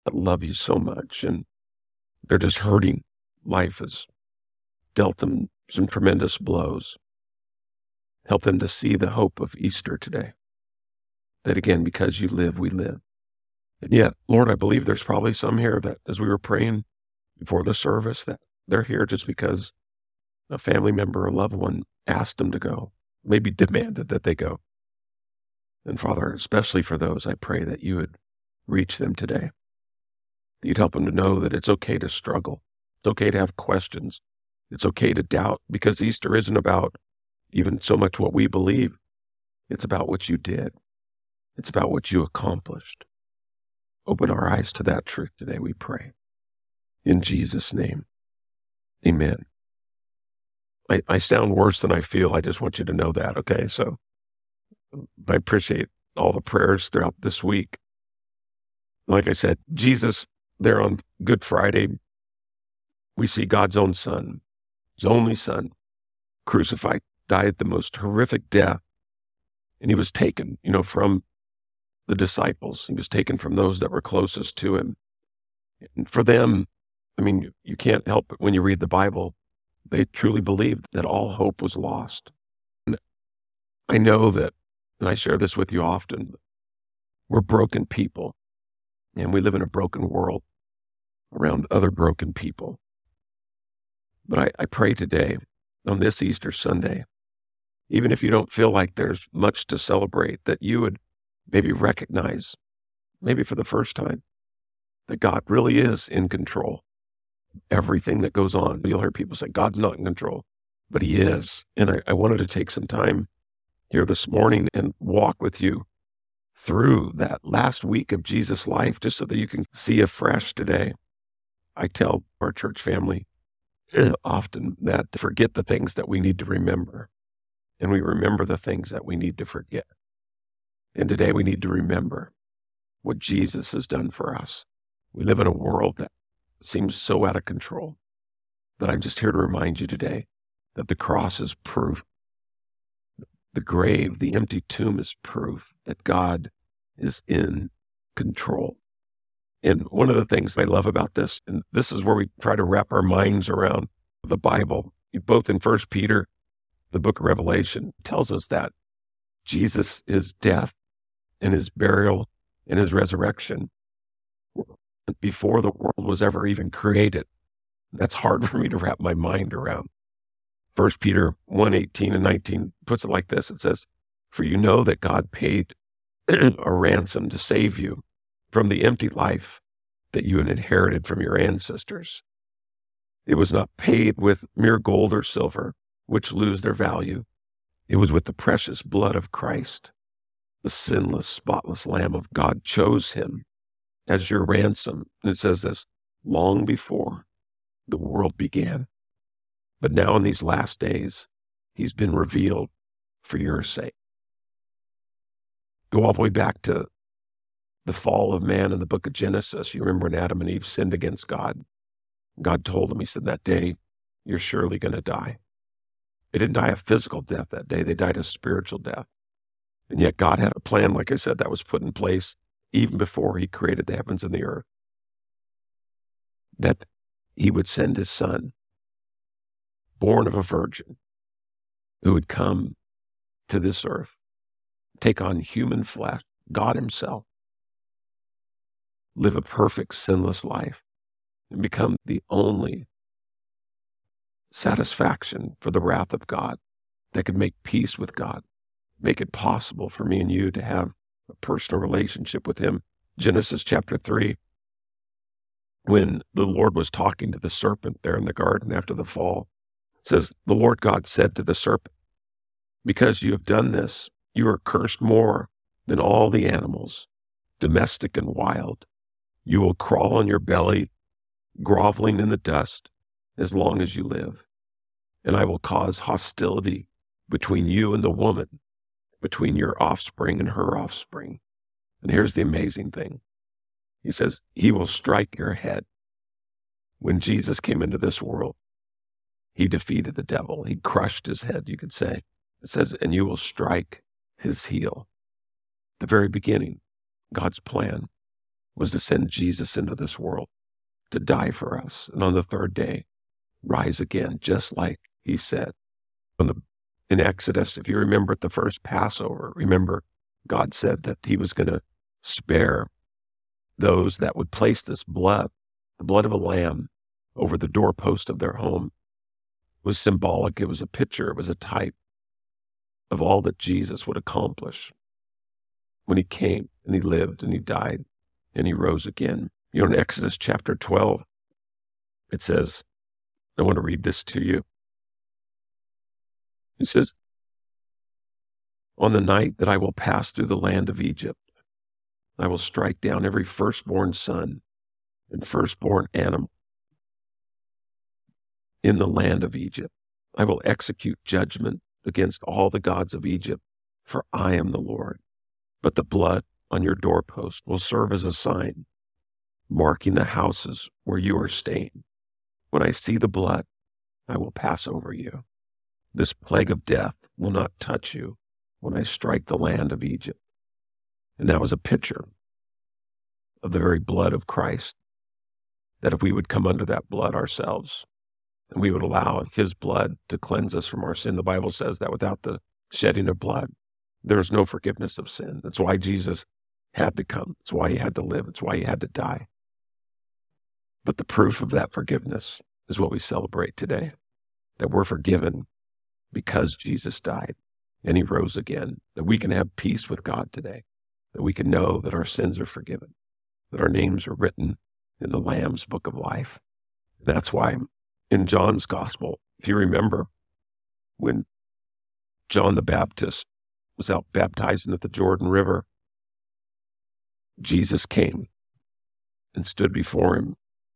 that love you so much, and they're just hurting. Life has dealt them some tremendous blows. Help them to see the hope of Easter today. That again, because you live, we live. And yet, Lord, I believe there's probably some here that as we were praying before the service, that they're here just because a family member or loved one asked them to go, maybe demanded that they go. And Father, especially for those, I pray that you would reach them today. That you'd help them to know that it's okay to struggle. It's okay to have questions. It's okay to doubt, because Easter isn't about even so much what we believe. It's about what you did. It's about what you accomplished. Open our eyes to that truth today, we pray. In Jesus' name, amen. I sound worse than I feel. I just want you to know that, okay? So I appreciate all the prayers throughout this week. Like I said, Jesus, there on Good Friday, we see God's own Son, his only Son, crucified, died the most horrific death, and he was taken, from the disciples. He was taken from those that were closest to him. And for them, you can't help but when you read the Bible, they truly believed that all hope was lost. And I know that, and I share this with you often, we're broken people, and we live in a broken world around other broken people. But I pray today, on this Easter Sunday, even if you don't feel like there's much to celebrate, that you would maybe recognize, maybe for the first time, that God really is in control. Everything that goes on. You'll hear people say, God's not in control, but he is. And I wanted to take some time here this morning and walk with you through that last week of Jesus' life, just so that you can see afresh today. I tell our church family often that to forget the things that we need to remember, and we remember the things that we need to forget. And today we need to remember what Jesus has done for us. We live in a world that seems so out of control. But I'm just here to remind you today that the cross is proof. The grave, the empty tomb is proof that God is in control. And one of the things I love about this, and this is where we try to wrap our minds around the Bible, both in 1 Peter, the book of Revelation, tells us that Jesus' his death and his burial and his resurrection before the world was ever even created. That's hard for me to wrap my mind around. 1 Peter 1:18 and 19 puts it like this. It says, "For you know that God paid a ransom to save you from the empty life that you had inherited from your ancestors. It was not paid with mere gold or silver, which lose their value. It was with the precious blood of Christ. The sinless, spotless Lamb of God chose him as your ransom." And it says this, "long before the world began. But now in these last days, he's been revealed for your sake." Go all the way back to the fall of man in the book of Genesis. You remember when Adam and Eve sinned against God? God told them, he said, that day, you're surely going to die. They didn't die a physical death that day. They died a spiritual death. And yet God had a plan, like I said, that was put in place even before he created the heavens and the earth, that he would send his Son, born of a virgin, who would come to this earth, take on human flesh, God himself, live a perfect, sinless life, and become the only satisfaction for the wrath of God that could make peace with God, make it possible for me and you to have a personal relationship with him. Genesis chapter 3, when the Lord was talking to the serpent there in the garden after the fall, it says, "The Lord God said to the serpent, because you have done this, you are cursed more than all the animals, domestic and wild. You will crawl on your belly, groveling in the dust, as long as you live. And I will cause hostility between you and the woman, between your offspring and her offspring." And here's the amazing thing. He says, he will strike your head. When Jesus came into this world, he defeated the devil. He crushed his head, you could say. It says, and you will strike his heel. The very beginning, God's plan was to send Jesus into this world to die for us, and on the third day, rise again, just like he said. In Exodus, if you remember at the first Passover, remember God said that he was going to spare those that would place this blood, the blood of a lamb, over the doorpost of their home. It was symbolic. It was a picture. It was a type of all that Jesus would accomplish when he came and he lived and he died and he rose again. You know, in Exodus chapter 12, it says, I want to read this to you. It says, on the night that I will pass through the land of Egypt, I will strike down every firstborn son and firstborn animal in the land of Egypt. I will execute judgment against all the gods of Egypt, for I am the Lord. But the blood on your doorpost will serve as a sign, marking the houses where you are staying. When I see the blood, I will pass over you. This plague of death will not touch you when I strike the land of Egypt. And that was a picture of the very blood of Christ, that if we would come under that blood ourselves, and we would allow his blood to cleanse us from our sin. The Bible says that without the shedding of blood, there is no forgiveness of sin. That's why Jesus had to come. It's why he had to live. It's why he had to die. But the proof of that forgiveness is what we celebrate today, that we're forgiven because Jesus died and he rose again, that we can have peace with God today, that we can know that our sins are forgiven, that our names are written in the Lamb's book of life. That's why in John's gospel, if you remember, when John the Baptist was out baptizing at the Jordan River, Jesus came and stood before him.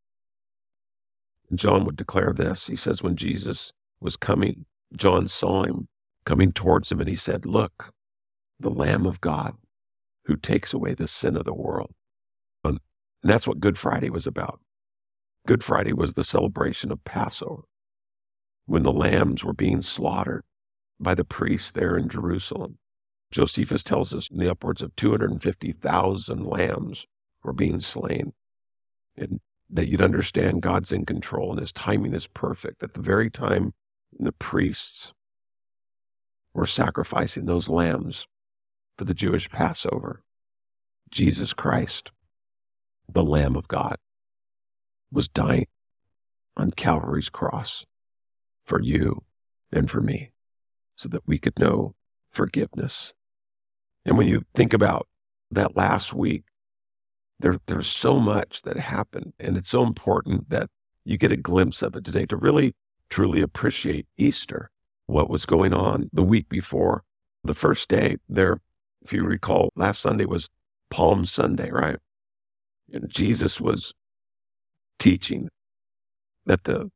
And John would declare this. He says, when Jesus was coming, John saw him coming towards him, and he said, look, the Lamb of God who takes away the sin of the world. And that's what Good Friday was about. Good Friday was the celebration of Passover, when the lambs were being slaughtered by the priests there in Jerusalem. Josephus tells us in the upwards of 250,000 lambs were being slain, and that you'd understand God's in control and his timing is perfect. At the very time the priests were sacrificing those lambs for the Jewish Passover, Jesus Christ, the Lamb of God, was dying on Calvary's cross for you and for me, so that we could know forgiveness. And when you think about that last week, there's so much that happened, and it's so important that you get a glimpse of it today to really, truly appreciate Easter, what was going on the week before. The first day there, if you recall, last Sunday was Palm Sunday, right? And Jesus was teaching that the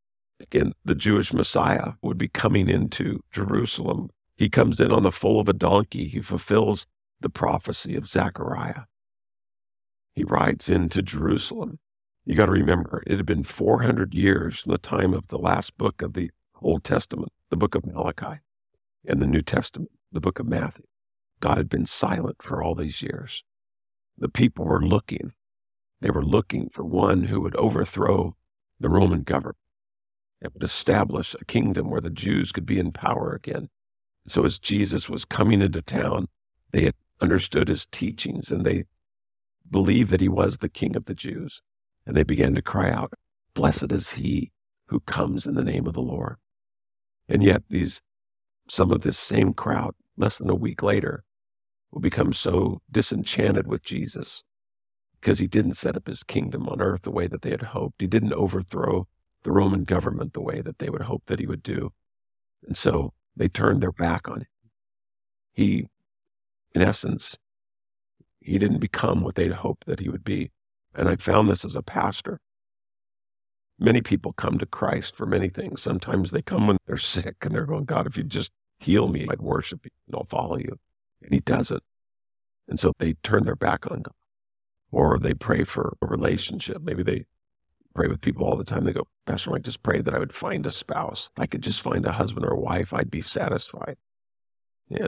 Jewish Messiah would be coming into Jerusalem. He comes in on the foal of a donkey. He fulfills the prophecy of Zechariah. He rides into Jerusalem. You got to remember, it had been 400 years from the time of the last book of the Old Testament, the book of Malachi, and the New Testament, the book of Matthew. God had been silent for all these years. The people were looking. They were looking for one who would overthrow the Roman government and would establish a kingdom where the Jews could be in power again. So as Jesus was coming into town, they had understood his teachings, and they believed that he was the King of the Jews. And they began to cry out, "Blessed is he who comes in the name of the Lord." And yet some of this same crowd, less than a week later, will become so disenchanted with Jesus because he didn't set up his kingdom on earth the way that they had hoped. He didn't overthrow the Roman government the way that they would hope that he would do. And so they turned their back on him. He, in essence, he didn't become what they'd hoped that he would be. And I found this as a pastor. Many people come to Christ for many things. Sometimes they come when they're sick and they're going, "God, if you just heal me, I'd worship you and I'll follow you." And he doesn't. And so they turn their back on God. Or they pray for a relationship. Maybe they pray with people all the time. They go, "Pastor Mike, just pray that I would find a spouse. If I could just find a husband or a wife, I'd be satisfied." And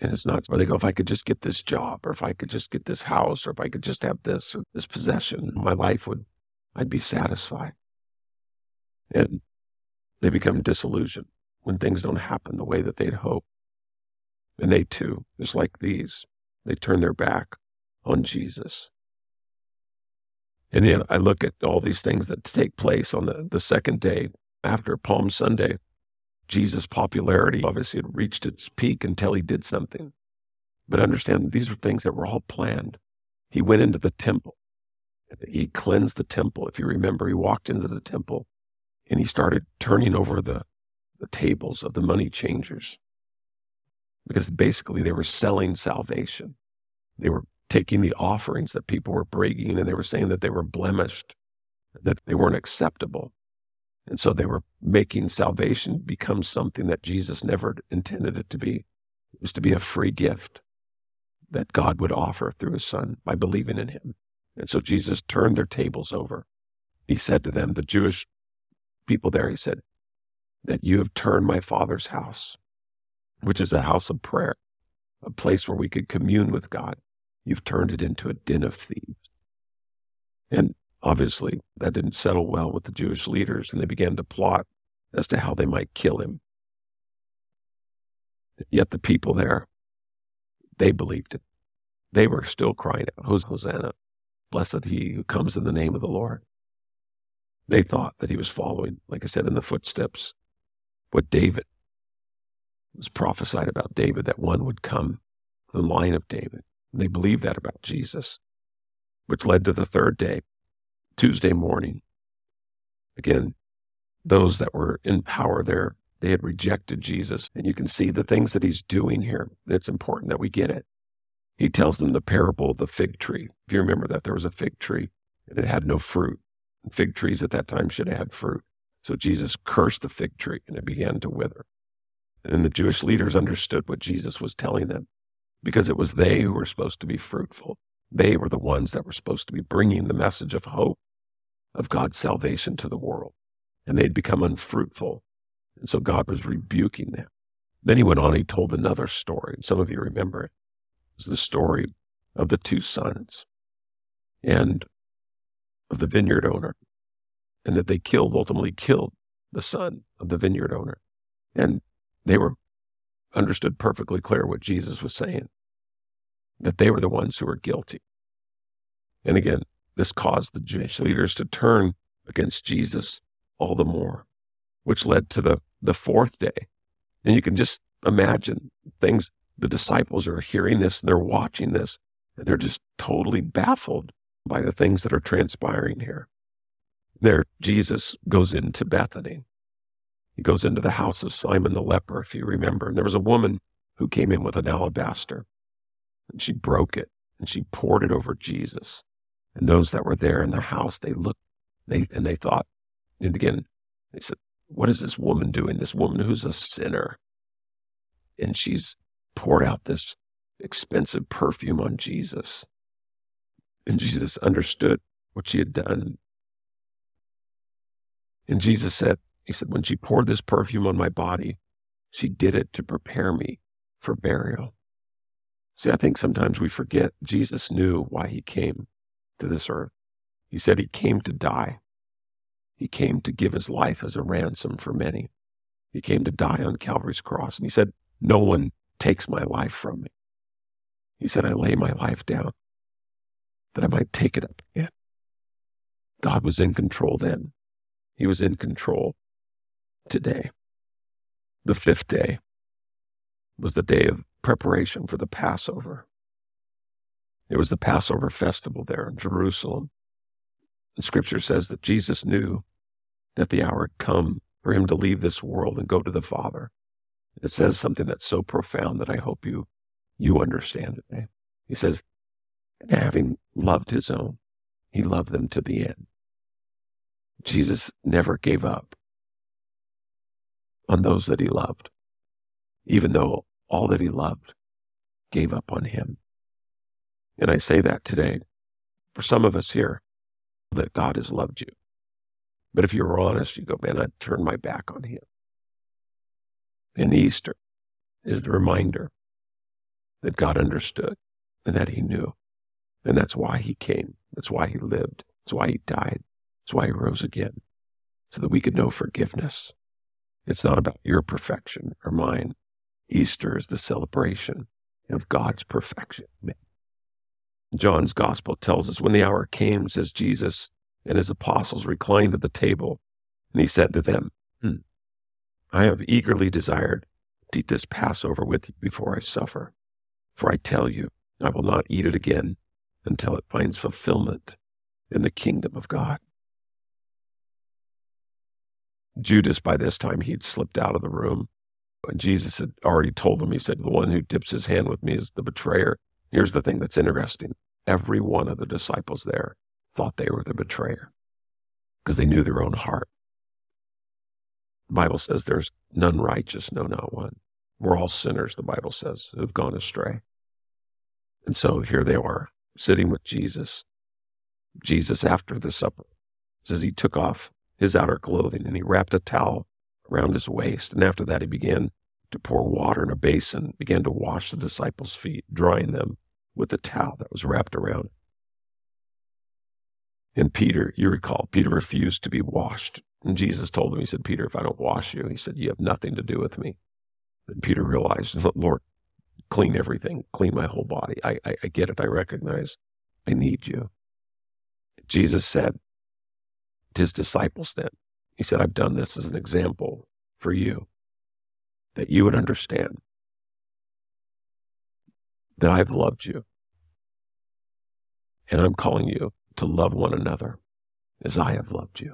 And it's not where they go, if I could just get this job, or if I could just get this house, or if I could just have this or this possession, I'd be satisfied. And they become disillusioned when things don't happen the way that they'd hoped. And they too, just like these, they turn their back on Jesus. And yet I look at all these things that take place on the second day after Palm Sunday. Jesus' popularity obviously had reached its peak until he did something. But understand that these were things that were all planned. He went into the temple. He cleansed the temple. If you remember, he walked into the temple and he started turning over the tables of the money changers. Because basically they were selling salvation. They were taking the offerings that people were bringing, and they were saying that they were blemished, that they weren't acceptable. And so they were making salvation become something that Jesus never intended it to be. It was to be a free gift that God would offer through his Son by believing in him. And so Jesus turned their tables over. He said to them, the Jewish people there, he said, that you have turned my Father's house, which is a house of prayer, a place where we could commune with God. You've turned it into a den of thieves. And obviously, that didn't settle well with the Jewish leaders, and they began to plot as to how they might kill him. Yet the people there, they believed it. They were still crying out, Hosanna, blessed he who comes in the name of the Lord. They thought that he was following, like I said, in the footsteps, what David was prophesied about David, that one would come, the line of David. And they believed that about Jesus, which led to the third day, Tuesday morning. Again, those that were in power there, they had rejected Jesus. And you can see the things that he's doing here. It's important that we get it. He tells them the parable of the fig tree. If you remember that, there was a fig tree and it had no fruit. And fig trees at that time should have had fruit. So Jesus cursed the fig tree and it began to wither. And the Jewish leaders understood what Jesus was telling them, because it was they who were supposed to be fruitful. They were the ones that were supposed to be bringing the message of hope, of God's salvation to the world. And they'd become unfruitful. And so God was rebuking them. Then he went on, he told another story. And some of you remember it. It was the story of the two sons and of the vineyard owner. And that they ultimately killed the son of the vineyard owner. And they were understood perfectly clear what Jesus was saying, that they were the ones who were guilty. And again, this caused the Jewish leaders to turn against Jesus all the more, which led to the fourth day. And you can just imagine things, the disciples are hearing this, and they're watching this, and they're just totally baffled by the things that are transpiring here. There, Jesus goes into Bethany. He goes into the house of Simon the leper, if you remember. And there was a woman who came in with an alabaster, and she broke it, and she poured it over Jesus. And those that were there in the house, they looked, and they thought, and again, they said, what is this woman doing? This woman who's a sinner. And she's poured out this expensive perfume on Jesus. And Jesus understood what she had done. And Jesus said, he said, when she poured this perfume on my body, she did it to prepare me for burial. See, I think sometimes we forget Jesus knew why he came to this earth. He said he came to die. He came to give his life as a ransom for many. He came to die on Calvary's cross. And he said, no one takes my life from me. He said, I lay my life down that I might take it up again. God was in control then. He was in control today. The fifth day was the day of preparation for the Passover. It was the Passover festival there in Jerusalem. And Scripture says that Jesus knew that the hour had come for him to leave this world and go to the Father. It says something that's so profound that I hope you understand it. Eh? He says, and having loved his own, he loved them to the end. Jesus never gave up on those that he loved, even though all that he loved gave up on him. And I say that today for some of us here, that God has loved you. But if you're honest, you go, man, I'd turn my back on him. And Easter is the reminder that God understood and that he knew. And that's why he came. That's why he lived. That's why he died. That's why he rose again, so that we could know forgiveness. It's not about your perfection or mine. Easter is the celebration of God's perfection. John's gospel tells us when the hour came, says Jesus and his apostles reclined at the table, and he said to them, I have eagerly desired to eat this Passover with you before I suffer. For I tell you, I will not eat it again until it finds fulfillment in the kingdom of God. Judas, by this time, he'd slipped out of the room. And Jesus had already told him, he said, the one who dips his hand with me is the betrayer. Here's the thing that's interesting. Every one of the disciples there thought they were the betrayer because they knew their own heart. The Bible says there's none righteous, no, not one. We're all sinners, the Bible says, who've gone astray. And so here they are, sitting with Jesus. Jesus, after the supper, says he took off his outer clothing and he wrapped a towel around his waist. And after that, he began to pour water in a basin, began to wash the disciples' feet, drying them with the towel that was wrapped around. And Peter, you recall, Peter refused to be washed. And Jesus told him, he said, Peter, if I don't wash you, he said, you have nothing to do with me. And Peter realized, Lord, clean everything, clean my whole body. I get it. I recognize I need you. Jesus said to his disciples then, he said, I've done this as an example for you, that you would understand that I've loved you. And I'm calling you to love one another as I have loved you.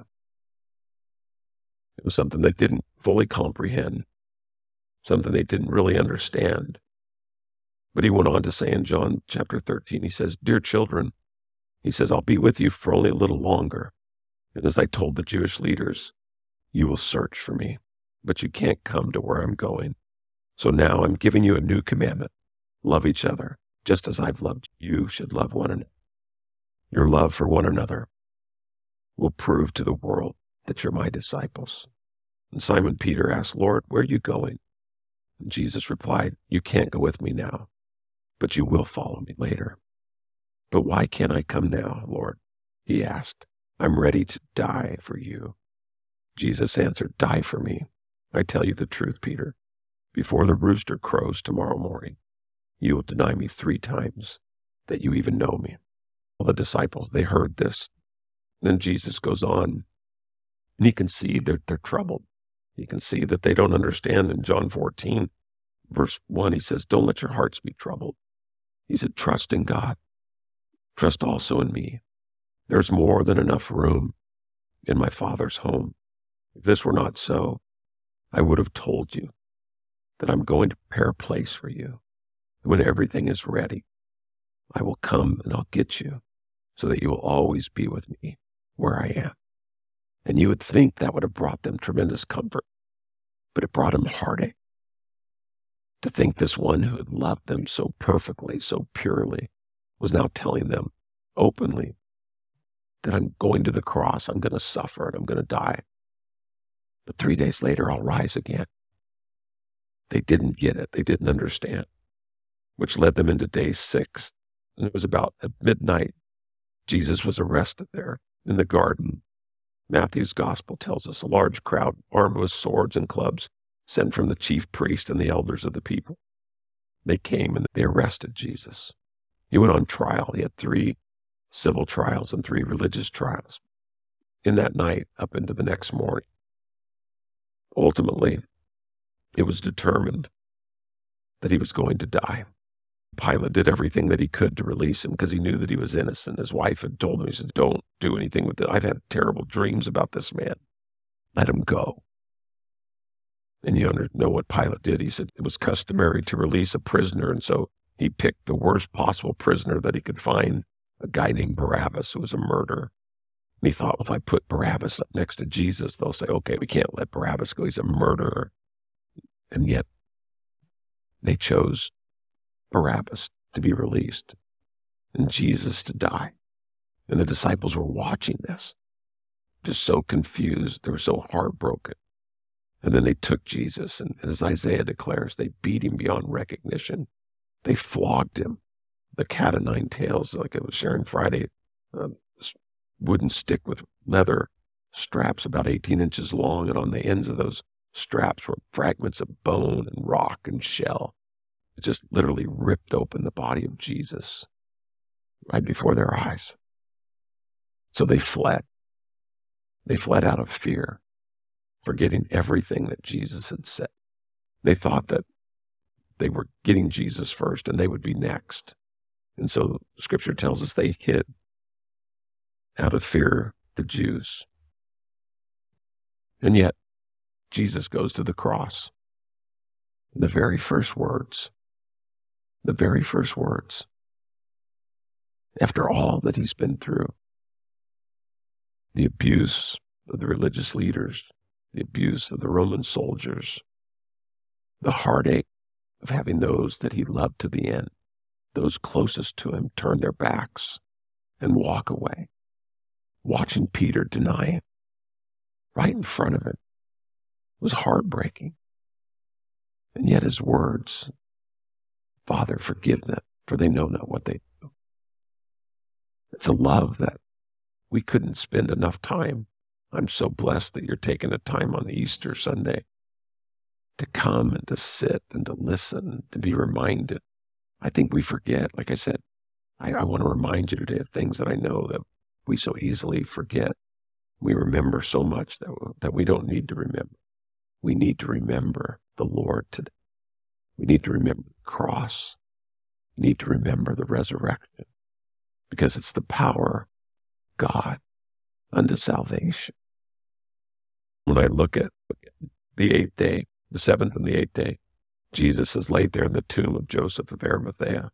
It was something they didn't fully comprehend, something they didn't really understand. But he went on to say in John chapter 13, he says, dear children, he says, I'll be with you for only a little longer. And as I told the Jewish leaders, you will search for me, but you can't come to where I'm going. So now I'm giving you a new commandment. Love each other, just as I've loved you. You should love one another. Your love for one another will prove to the world that you're my disciples. And Simon Peter asked, Lord, where are you going? And Jesus replied, you can't go with me now, but you will follow me later. But why can't I come now, Lord? He asked. I'm ready to die for you. Jesus answered, die for me. I tell you the truth, Peter. Before the rooster crows tomorrow morning, you will deny me 3 times that you even know me. All the disciples, they heard this. Then Jesus goes on, and he can see they're troubled. He can see that they don't understand. In John 14, verse 1, he says, don't let your hearts be troubled. He said, trust in God. Trust also in me. There's more than enough room in my Father's home. If this were not so, I would have told you that I'm going to prepare a place for you. When everything is ready, I will come and I'll get you so that you will always be with me where I am. And you would think that would have brought them tremendous comfort, but it brought them heartache. To think this one who had loved them so perfectly, so purely, was now telling them openly that I'm going to the cross, I'm going to suffer, and I'm going to die. But 3 days later, I'll rise again. They didn't get it. They didn't understand, which led them into day 6. And it was about at midnight. Jesus was arrested there in the garden. Matthew's gospel tells us a large crowd armed with swords and clubs sent from the chief priest and the elders of the people. They came and they arrested Jesus. He went on trial. He had 3 civil trials and 3 religious trials. In that night, up into the next morning, ultimately, it was determined that he was going to die. Pilate did everything that he could to release him because he knew that he was innocent. His wife had told him, he said, don't do anything with it. I've had terrible dreams about this man. Let him go. And you know what Pilate did. He said it was customary to release a prisoner, and so he picked the worst possible prisoner that he could find, a guy named Barabbas, who was a murderer. And he thought, well, if I put Barabbas up next to Jesus, they'll say, okay, we can't let Barabbas go. He's a murderer. And yet they chose Barabbas to be released and Jesus to die. And the disciples were watching this, just so confused. They were so heartbroken. And then they took Jesus, and as Isaiah declares, they beat him beyond recognition. They flogged him, the cat o' nine tails, like I was sharing Friday, this wooden stick with leather straps about 18 inches long, and on the ends of those straps were fragments of bone and rock and shell. It just literally ripped open the body of Jesus right before their eyes. So they fled. They fled out of fear, forgetting everything that Jesus had said. They thought that they were getting Jesus first and they would be next. And so Scripture tells us they hid out of fear the Jews. And yet, Jesus goes to the cross. The very first words, after all that he's been through, the abuse of the religious leaders, the abuse of the Roman soldiers, the heartache of having those that he loved to the end, those closest to him, turn their backs and walk away, watching Peter deny him right in front of him was heartbreaking. And yet his words, Father, forgive them, for they know not what they do. It's a love that we couldn't spend enough time. I'm so blessed that you're taking the time on Easter Sunday to come and to sit and to listen, to be reminded. I think we forget. Like I said, I want to remind you today of things that I know that we so easily forget. We remember so much that we don't need to remember. We need to remember the Lord today. We need to remember the cross. We need to remember the resurrection, because it's the power of God unto salvation. When I look at the 8th day, the 7th and the 8th day, Jesus is laid there in the tomb of Joseph of Arimathea.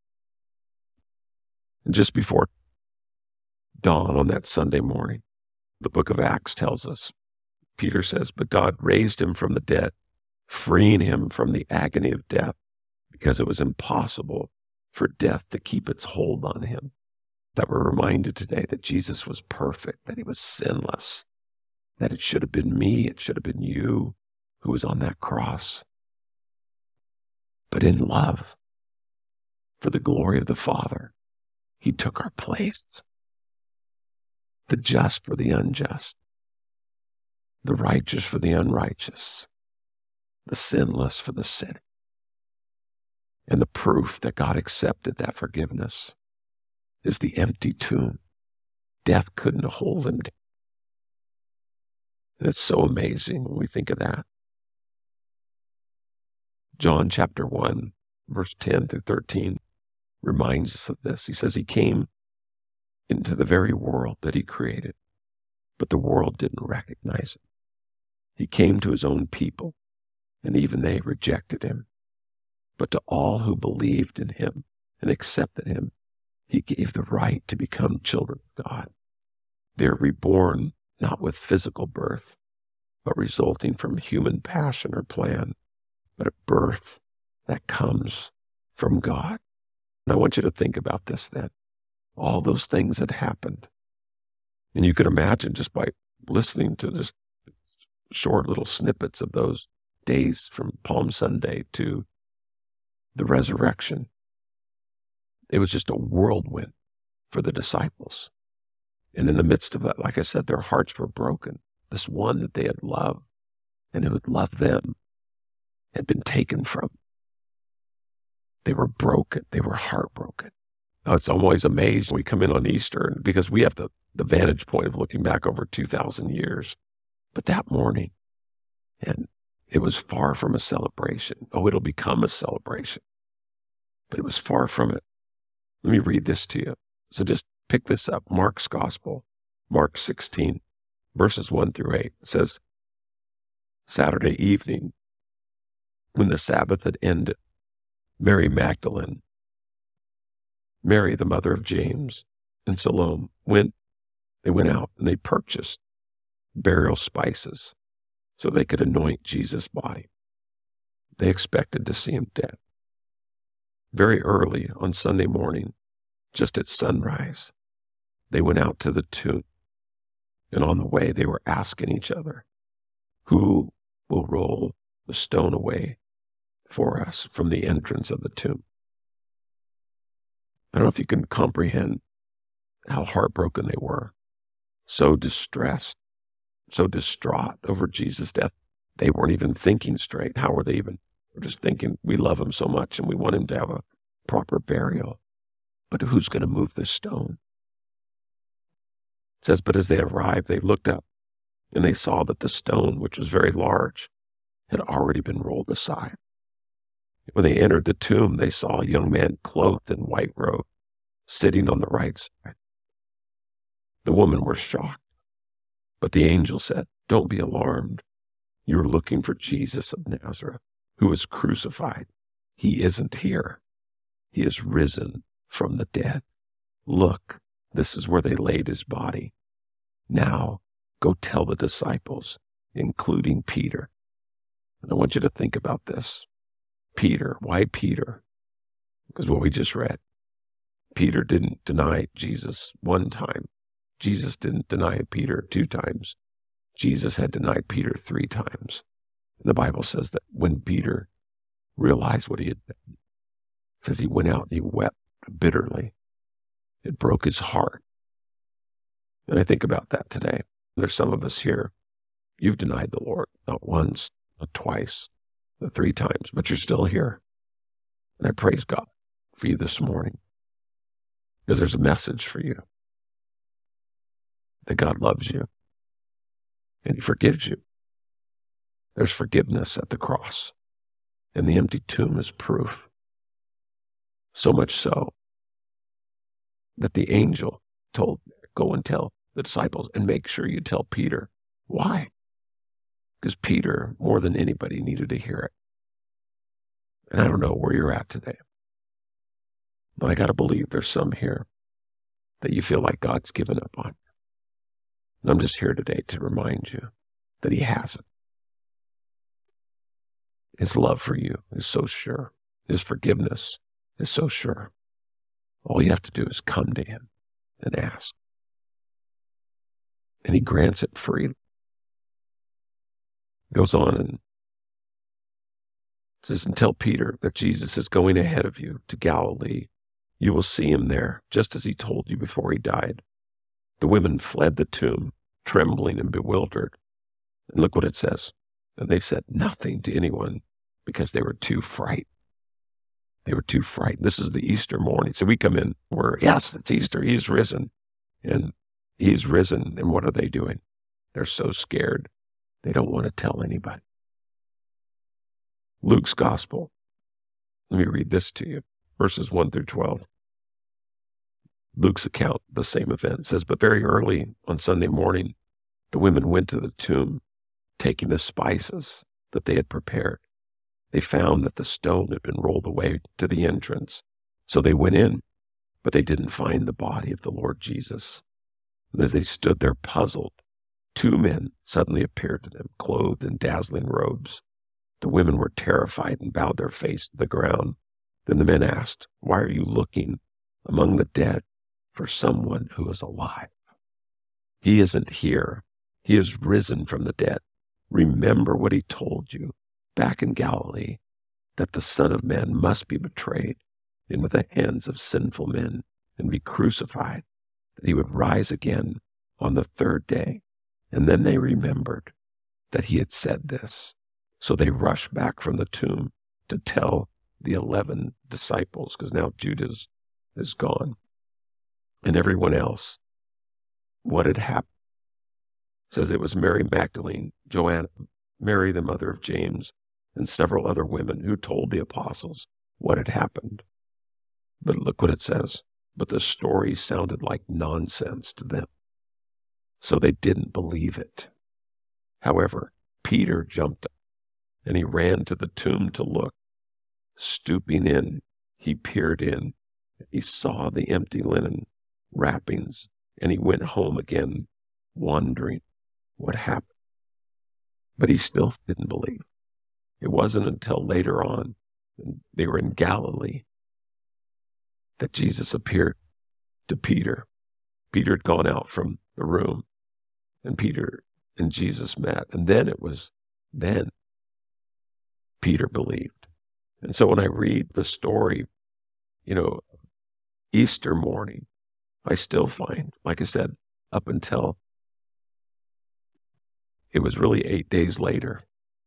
And just before dawn on that Sunday morning, the book of Acts tells us, Peter says, but God raised him from the dead, freeing him from the agony of death, because it was impossible for death to keep its hold on him. That we're reminded today that Jesus was perfect, that he was sinless, that it should have been me, it should have been you who was on that cross. But in love, for the glory of the Father, he took our place. The just for the unjust, the righteous for the unrighteous, the sinless for the sinner. And the proof that God accepted that forgiveness is the empty tomb. Death couldn't hold him. And it's so amazing when we think of that. John chapter 1, verse 10 through 13 reminds us of this. He says he came into the very world that he created, but the world didn't recognize him. He came to his own people, and even they rejected him. But to all who believed in him and accepted him, he gave the right to become children of God. They're reborn not with physical birth, but resulting from human passion or plan, but a birth that comes from God. And I want you to think about this then. All those things that happened. And you can imagine just by listening to just short little snippets of those days from Palm Sunday to the resurrection. It was just a whirlwind for the disciples. And in the midst of that, like I said, their hearts were broken. This one that they had loved and who had loved them had been taken from. They were broken. They were heartbroken. Now, it's always amazing when we come in on Easter because we have the vantage point of looking back over 2,000 years. But that morning, and it was far from a celebration. Oh, it'll become a celebration. But it was far from it. Let me read this to you. So just pick this up. Mark's Gospel, Mark 16, verses 1 through 8. It says, Saturday evening, when the Sabbath had ended, Mary Magdalene, Mary, the mother of James, and Salome went out and they purchased burial spices so they could anoint Jesus' body. They expected to see him dead. Very early on Sunday morning, just at sunrise, they went out to the tomb. And on the way, they were asking each other, who will roll the stone away for us from the entrance of the tomb? I don't know if you can comprehend how heartbroken they were, so distressed, so distraught over Jesus' death. They weren't even thinking straight. How were they even? They're just thinking, we love him so much and we want him to have a proper burial. But who's going to move this stone? It says, but as they arrived, they looked up and they saw that the stone, which was very large, had already been rolled aside. When they entered the tomb, they saw a young man clothed in white robe, sitting on the right side. The women were shocked, but the angel said, don't be alarmed. You're looking for Jesus of Nazareth, who was crucified. He isn't here. He is risen from the dead. Look, this is where they laid his body. Now, go tell the disciples, including Peter. And I want you to think about this. Peter, why Peter? Because what we just read, Peter didn't deny Jesus one time. Jesus didn't deny Peter 2 times. Jesus had denied Peter 3 times. And the Bible says that when Peter realized what he had done, it says he went out and he wept bitterly. It broke his heart. And I think about that today. There's some of us here, you've denied the Lord, not once, not twice, not 3 times, but you're still here. And I praise God for you this morning, because there's a message for you, that God loves you and he forgives you. There's forgiveness at the cross, and the empty tomb is proof. So much so that the angel told, go and tell the disciples, and make sure you tell Peter. Why? Because Peter, more than anybody, needed to hear it. And I don't know where you're at today, but I got to believe there's some here that you feel like God's given up on. And I'm just here today to remind you that he hasn't. His love for you is so sure. His forgiveness is so sure. All you have to do is come to him and ask. And he grants it freely. Goes on and says, and tell Peter that Jesus is going ahead of you to Galilee. You will see him there, just as he told you before he died. The women fled the tomb, trembling and bewildered. And look what it says. And they said nothing to anyone because they were too frightened. They were too frightened. This is the Easter morning. So we come in, yes, it's Easter. He's risen. And he's risen. And what are they doing? They're so scared. They don't want to tell anybody. Luke's gospel. Let me read this to you. Verses 1 through 12. Luke's account, the same event, says, but very early on Sunday morning, the women went to the tomb, taking the spices that they had prepared. They found that the stone had been rolled away to the entrance. So they went in, but they didn't find the body of the Lord Jesus. And as they stood there puzzled, 2 men suddenly appeared to them, clothed in dazzling robes. The women were terrified and bowed their face to the ground. Then the men asked, why are you looking among the dead for someone who is alive? He isn't here. He is risen from the dead. Remember what he told you back in Galilee, that the Son of Man must be betrayed into the hands of sinful men and be crucified, that he would rise again on the 3rd day. And then they remembered that he had said this. So they rushed back from the tomb to tell the 11 disciples, because now Judas is gone, and everyone else what had happened. It says it was Mary Magdalene, Joanna, Mary the mother of James, and several other women who told the apostles what had happened. But look what it says. But the story sounded like nonsense to them, so they didn't believe it. However, Peter jumped up, and he ran to the tomb to look. Stooping in, he peered in. He saw the empty linen wrappings, and he went home again, wondering what happened. But he still didn't believe. It wasn't until later on, when they were in Galilee, that Jesus appeared to Peter. Peter had gone out from the room, and Peter and Jesus met. And then Peter believed. And so when I read the story, Easter morning, I still find, like I said, up until it was really 8 days later,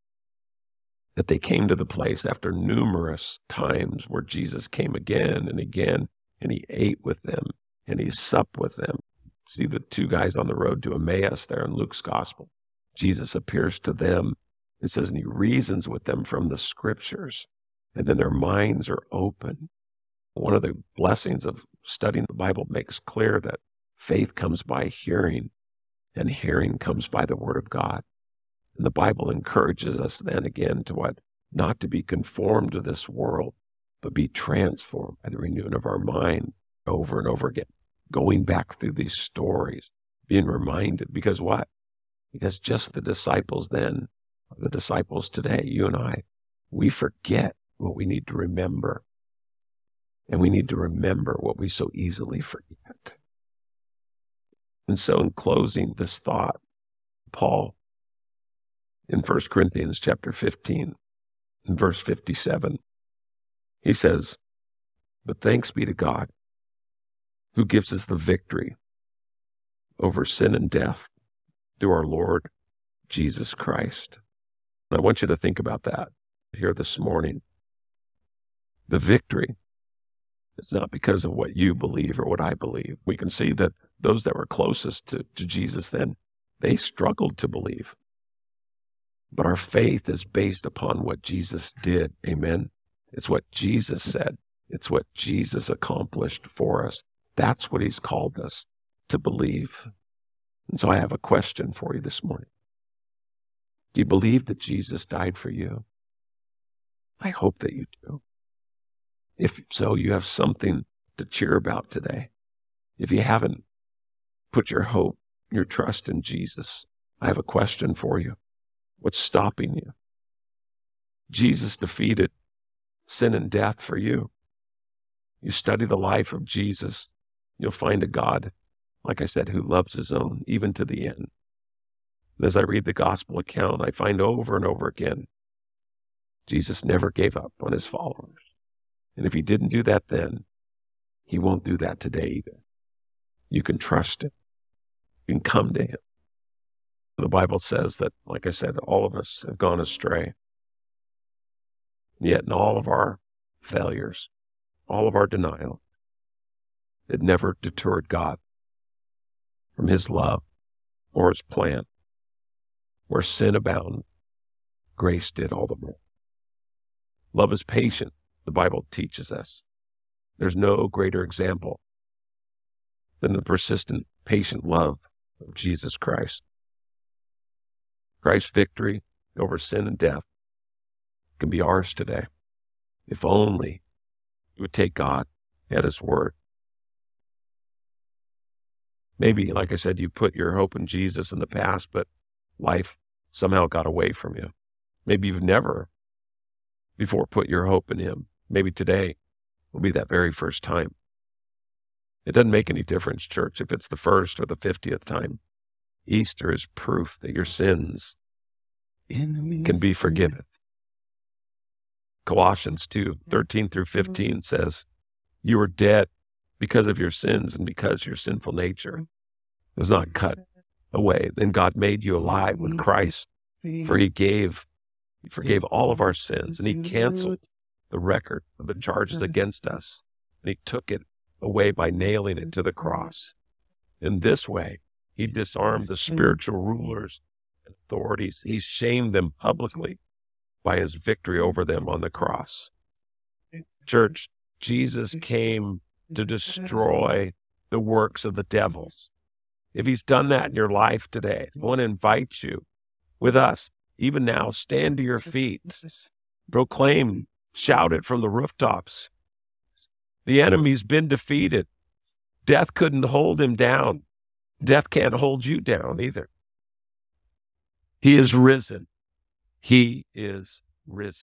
that they came to the place after numerous times where Jesus came again and again, and he ate with them and he supped with them. See the two guys on the road to Emmaus there in Luke's gospel. Jesus appears to them. It says, and he reasons with them from the scriptures, and then their minds are open. One of the blessings of studying the Bible makes clear that faith comes by hearing, and hearing comes by the word of God. And the Bible encourages us then again to what? Not to be conformed to this world, but be transformed by the renewing of our mind over and over again. Going back through these stories, being reminded. Because what? Because just the disciples then, the disciples today, you and I, we forget what we need to remember. And we need to remember what we so easily forget. And so in closing this thought, Paul, in 1 Corinthians chapter 15, in verse 57, he says, but thanks be to God, who gives us the victory over sin and death through our Lord Jesus Christ. And I want you to think about that here this morning. The victory is not because of what you believe or what I believe. We can see that those that were closest to Jesus then, they struggled to believe. But our faith is based upon what Jesus did. Amen. It's what Jesus said. It's what Jesus accomplished for us. That's what he's called us to believe. And so I have a question for you this morning. Do you believe that Jesus died for you? I hope that you do. If so, you have something to cheer about today. If you haven't put your hope, your trust in Jesus, I have a question for you. What's stopping you? Jesus defeated sin and death for you. You study the life of Jesus, you'll find a God, like I said, who loves his own, even to the end. And as I read the gospel account, I find over and over again, Jesus never gave up on his followers. And if he didn't do that then, he won't do that today either. You can trust him. You can come to him. The Bible says that, like I said, all of us have gone astray. Yet in all of our failures, all of our denial, it never deterred God from his love or his plan. Where sin abounded, grace did all the more. Love is patient, the Bible teaches us. There's no greater example than the persistent, patient love of Jesus Christ. Christ's victory over sin and death can be ours today, if only we would take God at his word. Maybe, like I said, you put your hope in Jesus in the past, but life somehow got away from you. Maybe you've never before put your hope in him. Maybe today will be that very first time. It doesn't make any difference, church, if it's the first or the 50th time. Easter is proof that your sins can be forgiven. Colossians 2:13 through 15 says, you were dead because of your sins and because your sinful nature was not cut away. Then God made you alive with Christ, for he forgave all of our sins, and he canceled the record of the charges against us, and he took it away by nailing it to the cross. In this way, he disarmed the spiritual rulers and authorities. He shamed them publicly by his victory over them on the cross. Church, Jesus came to destroy the works of the devil. If he's done that in your life today, I want to invite you with us, even now, stand to your feet, proclaim, shout it from the rooftops. The enemy's been defeated. Death couldn't hold him down. Death can't hold you down either. He is risen. He is risen.